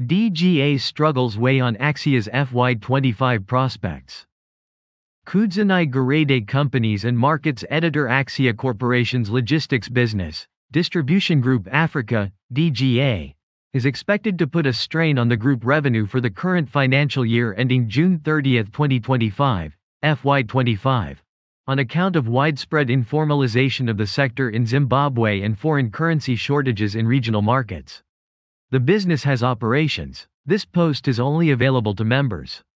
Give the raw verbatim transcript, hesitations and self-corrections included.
D G A's struggles weigh on Axia's F Y twenty-five prospects. Kudzanai Garade Companies and Markets editor Axia Corporation's logistics business, Distribution Group Africa, D G A, is expected to put a strain on the group revenue for the current financial year ending June thirtieth, twenty twenty-five, F Y twenty-five, on account of widespread informalization of the sector in Zimbabwe and foreign currency shortages in regional markets. The business has operations. This post is only available to members.